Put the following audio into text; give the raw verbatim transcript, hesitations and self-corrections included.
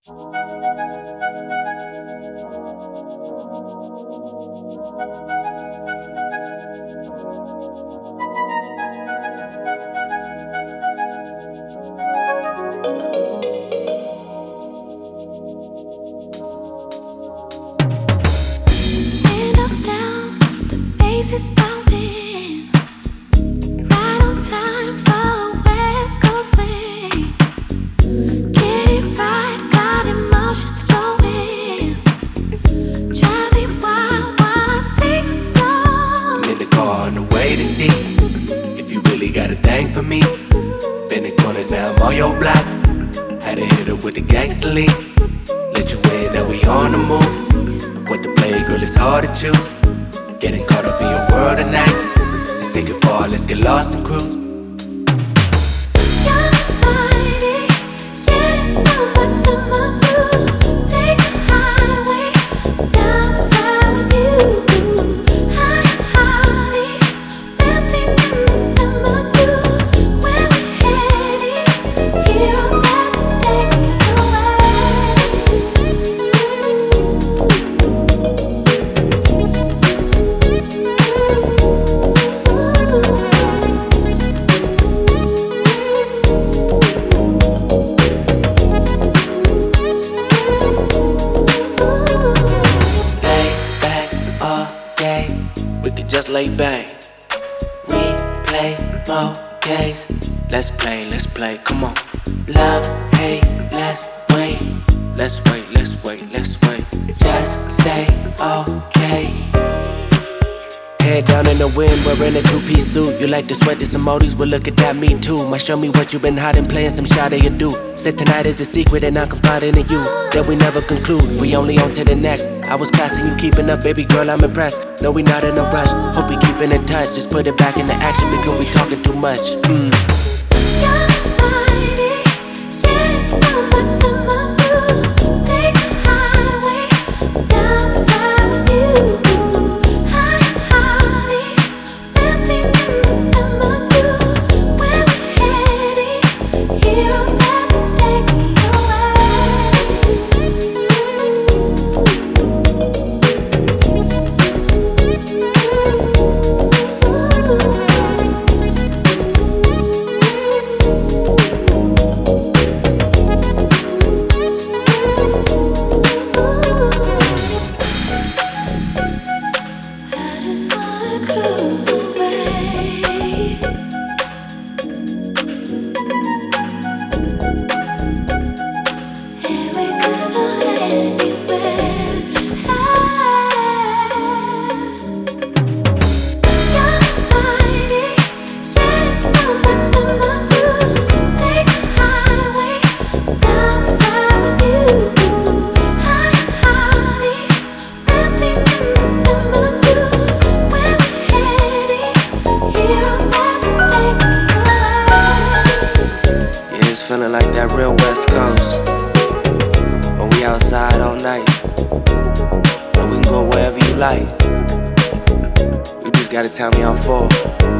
Windows down, the bass is pounding. Right on time for a West Coast swing. Get it right, got emotions flowing. Drive me wild while I sing a song. I'm in the car on the way to see if you really got a thing for me. Bending corners, now I'm on your block. Had to hit her with the gangster lean. Let you in, now we on the move. What to play, girl, it's hard to choose. Getting caught up in your world tonight. Let's take it far, let's get lost and cruise. Your body, yeah, it smells like summer too. Take a highway down to ride with you. High honey, melting in the summer too. Where we headed? Hero that just take me away. Lay back all day, we could just lay back. We play more games. Let's play, let's play, come on. Love, hate, let's wait. Let's wait, let's wait, let's wait. Just say okay. Head down in the wind, wearing a two-piece suit. You like to sweat this emojis, well look at that, me too. Might show me what you been hiding, playing some shot you do. Said tonight is a secret and I'm confiding in you. That we never conclude, we only on to the next. I was passing you, keeping up, baby girl, I'm impressed. No, we not in a rush, hope we keeping in touch. Just put it back into action because we talking too much. Mm. Your body, yeah, it smells like summer too. Take a highway down to ride with you. High honey, melting in the summer too. Where we headed? Hero that just take me I just wanna cruise away. And we could go anywhere. Your body, yeah, it smells like summer too. Take a highway down to ride with you. High honey, melting in the summer too. Where we headed? Hero that just take me away. Yeah, it's feeling like that real West Coast. When we outside all night, and we can go wherever you like. You just gotta tell me how far.